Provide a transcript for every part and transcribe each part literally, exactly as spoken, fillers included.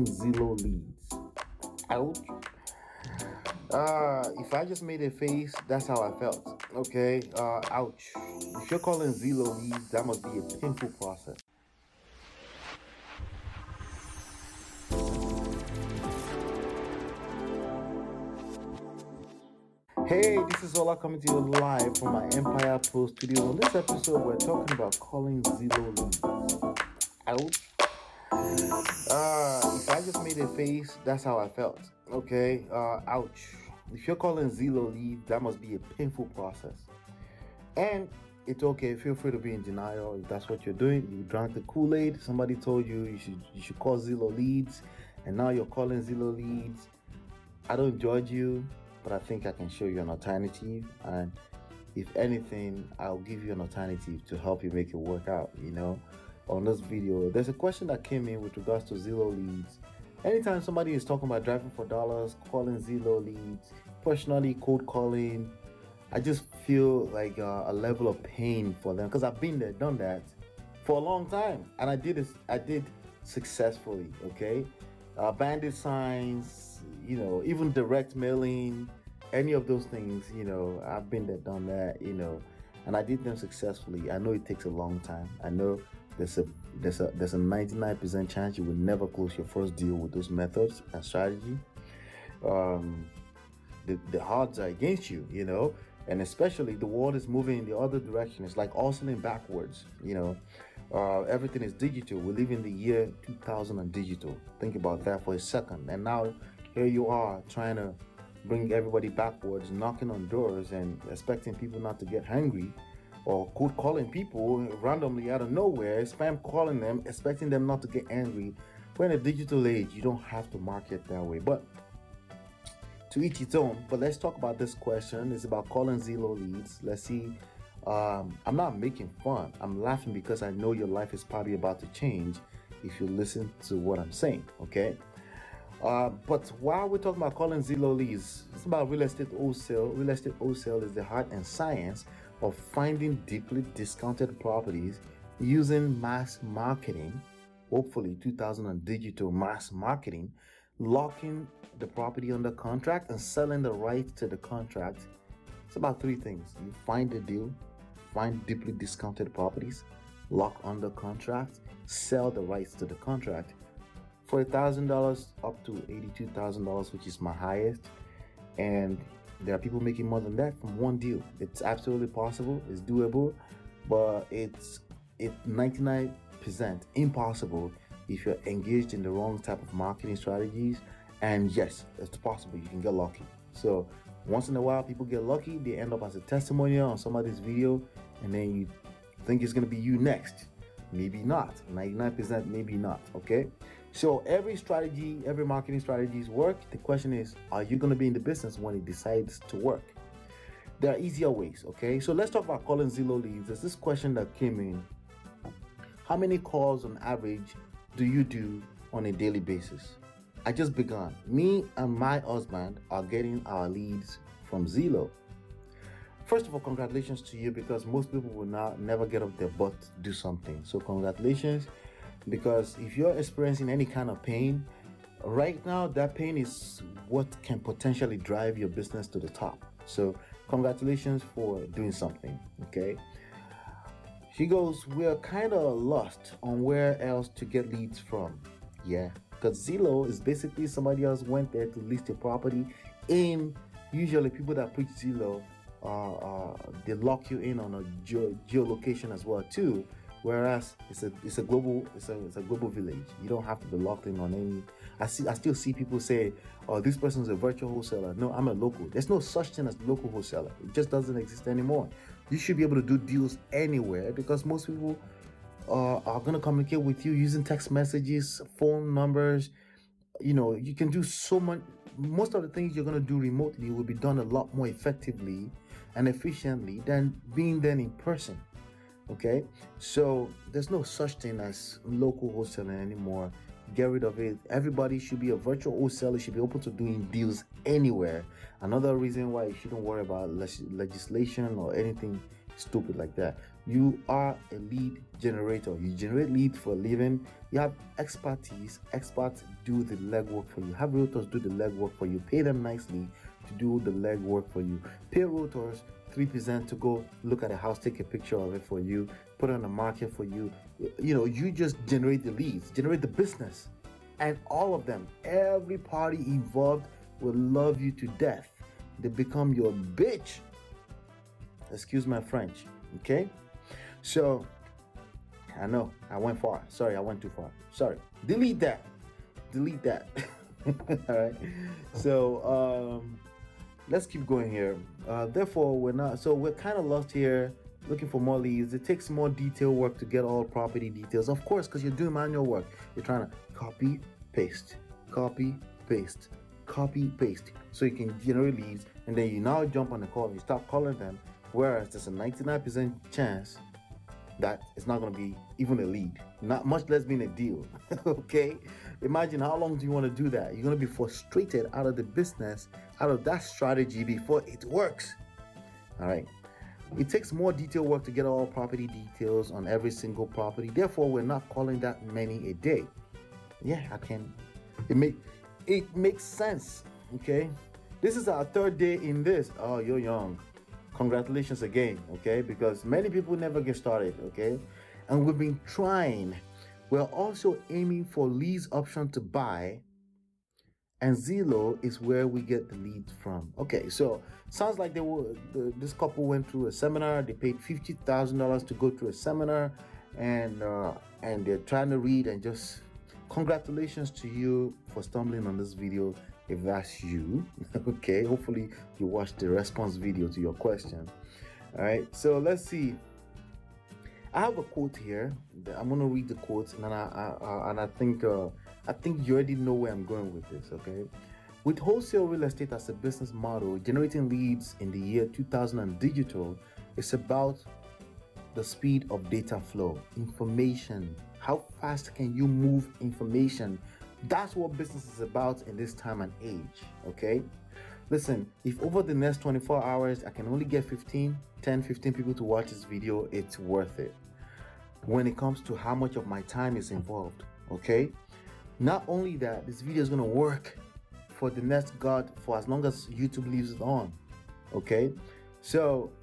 calling Zillow leads. Ouch. Uh, if I just made a face, that's how I felt. Okay. Uh, ouch. If you're calling Zillow leads, that must be a painful process. Hey, this is Ola coming to you live from my Empire Pro Studio. On this episode, we're talking about calling Zillow leads. Ouch. Uh, if I just made a face, that's how I felt. Okay. Uh, ouch. If you're calling Zillow leads, that must be a painful process. And it's okay. Feel free to be in denial if that's what you're doing. You drank the Kool-Aid. Somebody told you you should you should call Zillow leads, and now you're calling Zillow leads. I don't judge you, but I think I can show you an alternative. And if anything, I'll give you an alternative to help you make it work out. You know, on this video, there's a question that came in with regards to Zillow leads. Anytime somebody is talking about driving for dollars, calling Zillow leads, personally cold calling, I just feel like uh, a level of pain for them because I've been there, done that for a long time, and I did this. I did successfully. Okay, uh, bandit signs, you know, even direct mailing, any of those things. You know, I've been there, done that. You know, and I did them successfully. I know it takes a long time. I know there's a there's a there's a ninety-nine percent chance you will never close your first deal with those methods and strategy. Um, the the odds are against you. You know. And especially the world is moving in the other direction. It's like oscillating backwards. You know, uh, everything is digital. We live in the year two thousand and digital. Think about that for a second. And now here you are trying to bring everybody backwards, knocking on doors and expecting people not to get hungry, or cold calling people randomly out of nowhere, spam calling them, expecting them not to get angry. We're in a digital age. You don't have to market that way. But to each its own. But let's talk about this question. It's about calling Zillow leads. Let's see. Um, I'm not making fun. I'm laughing because I know your life is probably about to change if you listen to what I'm saying. Okay. Uh, but while we're talking about calling Zillow leads, it's about real estate wholesale. Real estate wholesale is the art and science of finding deeply discounted properties using mass marketing, hopefully two thousand digital mass marketing, locking the property under contract and selling the rights to the contract. It's about three things. You find the deal, find deeply discounted properties, lock under contract, sell the rights to the contract for a thousand dollars up to eighty-two thousand dollars, which is my highest. And there are people making more than that from one deal. It's absolutely possible. It's doable, but it's it's ninety-nine percent impossible if you're engaged in the wrong type of marketing strategies. And yes, it's possible you can get lucky. So once in a while, people get lucky. They end up as a testimonial on somebody's video, and then you think it's going to be you next. Maybe not. ninety-nine percent maybe not. Okay. So every strategy, every marketing strategies work. The question is, are you going to be in the business when it decides to work? There are easier ways. Okay. So let's talk about calling Zillow leads. There's this question that came in. How many calls on average do you do on a daily basis? I just began. Me and my husband are getting our leads from Zillow. First of all, congratulations to you, because most people will not never get off their butt to do something. So congratulations, because if you're experiencing any kind of pain right now, that pain is what can potentially drive your business to the top. So congratulations for doing something. Okay. She goes, we're kind of lost on where else to get leads from. Yeah. Because Zillow is basically somebody else went there to list a property in. Usually people that preach Zillow, uh, uh, they lock you in on a geo- geolocation as well too. Whereas it's a it's a global it's a it's a global village. You don't have to be locked in on any. I see I still see people say, "Oh, this person is a virtual wholesaler." No, I'm a local. There's no such thing as local wholesaler. It just doesn't exist anymore. You should be able to do deals anywhere, because most people uh, are going to communicate with you using text messages, phone numbers. You know, you can do so much. Most of the things you're going to do remotely will be done a lot more effectively and efficiently than being there in person. Okay, so there's no such thing as local wholesaling anymore. Get rid of it. Everybody should be a virtual wholesaler, should be open to doing deals anywhere. Another reason why you shouldn't worry about legislation or anything stupid like that. You are a lead generator. You generate leads for a living. You have expertise. Experts do the legwork for you. Have realtors do the legwork for you. Pay them nicely to do the legwork for you. Pay realtors three percent to go look at a house, take a picture of it for you, put it on the market for you. You know, you just generate the leads, generate the business. And all of them, every party involved will love you to death. They become your bitch. Excuse my French, okay? So, I know, I went far. Sorry, I went too far. Sorry. Delete that. Delete that. All right. So, um, let's keep going here. Uh, therefore, we're not, so we're kind of lost here, looking for more leads. It takes more detail work to get all property details. Of course, because you're doing manual work. You're trying to copy, paste, copy, paste, copy, paste. So you can generate leads, and then you now jump on the call and you start calling them. Whereas there's a ninety-nine percent chance that it's not going to be even a lead, not much less being a deal. Okay, imagine how long do you want to do that? You're going to be frustrated out of the business, out of that strategy before it works. All right, it takes more detail work to get all property details on every single property. Therefore, we're not calling that many a day. Yeah, I can. It make it makes sense. Okay, this is our third day in this. Oh, you're young. Congratulations again, okay? Because many people never get started, okay? And we've been trying. We're also aiming for leads option to buy, and Zillow is where we get the leads from. Okay, so sounds like they were the, this couple went through a seminar. They paid fifty thousand dollars to go through a seminar, and uh, and they're trying to read. And just congratulations to you for stumbling on this video. If that's you, okay, hopefully you watched the response video to your question. All right, so let's see. I have a quote here. I'm gonna read the quote, and I, I, I and I think uh, I think you already know where I'm going with this. Okay, with wholesale real estate as a business model, generating leads in the year two thousand and digital is about the speed of data flow, information. How fast can you move information? That's what business is about in this time and age, okay? Listen, if over the next twenty-four hours, I can only get fifteen, ten, fifteen people to watch this video, it's worth it. When it comes to how much of my time is involved, okay? Not only that, this video is gonna work for the next God, for as long as YouTube leaves it on, okay? So,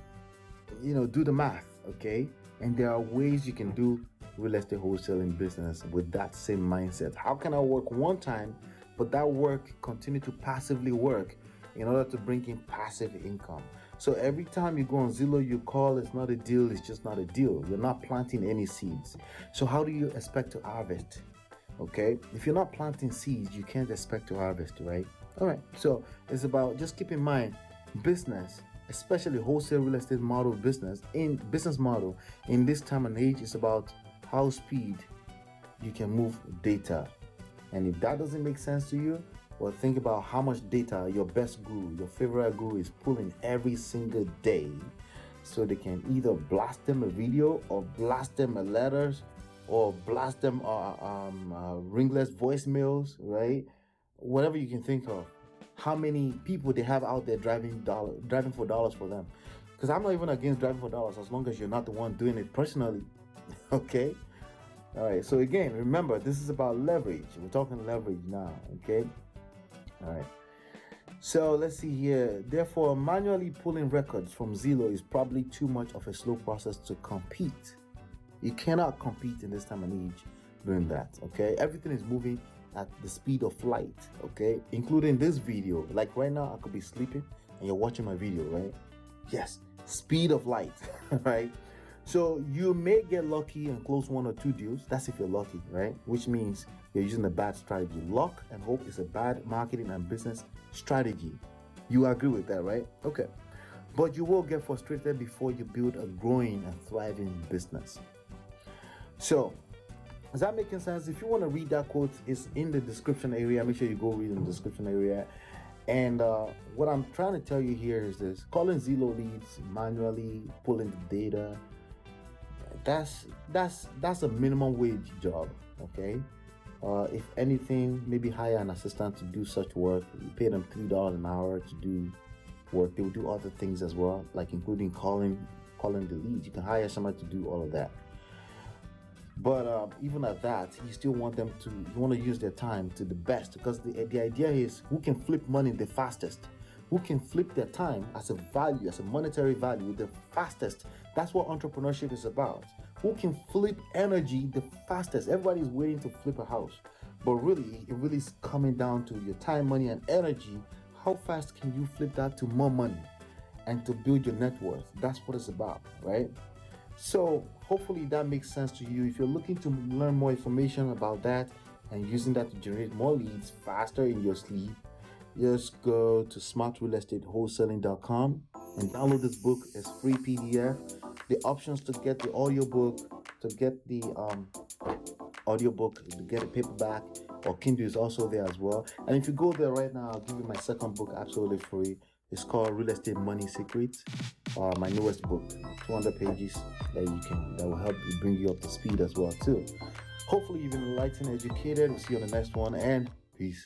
you know, do the math, okay? And there are ways you can do real estate wholesaling business with that same mindset. How can I work one time, but that work continue to passively work in order to bring in passive income? So every time you go on Zillow, you call, it's not a deal, it's just not a deal. You're not planting any seeds. So how do you expect to harvest? Okay, if you're not planting seeds, you can't expect to harvest, right? All right, so it's about, just keep in mind, business, especially wholesale real estate model business, in business model in this time and age, is about how speed you can move data. And if that doesn't make sense to you, well, think about how much data your best guru, your favorite guru is pulling every single day, so they can either blast them a video or blast them a letters or blast them uh, um, uh, ringless voicemails, right? Whatever you can think of. How many people they have out there driving dollar, driving for dollars for them? Because I'm not even against driving for dollars as long as you're not the one doing it personally. Okay, all right, so again, remember, this is about leverage. We're talking leverage now. Okay, all right, so let's see here. Therefore, manually pulling records from Zillow is probably too much of a slow process to compete. You cannot compete in this time and age doing that. Okay, everything is moving at the speed of light, okay, including this video. Like right now, I could be sleeping and you're watching my video, right? Yes, speed of light. Right? So you may get lucky and close one or two deals. That's if you're lucky, right? Which means you're using a bad strategy. Luck and hope is a bad marketing and business strategy. You agree with that, right? Okay. But you will get frustrated before you build a growing and thriving business. So, is that making sense? If you want to read that quote, it's in the description area. Make sure you go read in the description area. And uh, what I'm trying to tell you here is this: calling Zillow leads, manually pulling the data, that's that's that's a minimum wage job. Okay, uh, if anything, maybe hire an assistant to do such work. You pay them three dollars an hour to do work. They will do other things as well, like including calling calling the leads. You can hire somebody to do all of that. But uh, even at that, you still want them to, you want to use their time to the best, because the, the idea is who can flip money the fastest, who can flip their time as a value, as a monetary value, the fastest. That's what entrepreneurship is about. Who can flip energy the fastest? Everybody's waiting to flip a house. But really, it really is coming down to your time, money, and energy. How fast can you flip that to more money and to build your net worth? That's what it's about, right? So hopefully that makes sense to you. If you're looking to learn more information about that and using that to generate more leads faster in your sleep, just go to smart real estate wholesaling dot com and download this book as free P D F. The options to get the audiobook, to get the um, audiobook, to get a paperback or Kindle is also there as well. And if you go there right now, I'll give you my second book absolutely free. It's called Real Estate Money Secrets, uh, my newest book, two hundred pages that you can that will help you bring you up to speed as well too. Hopefully you've been enlightened, educated. We'll see you on the next one, and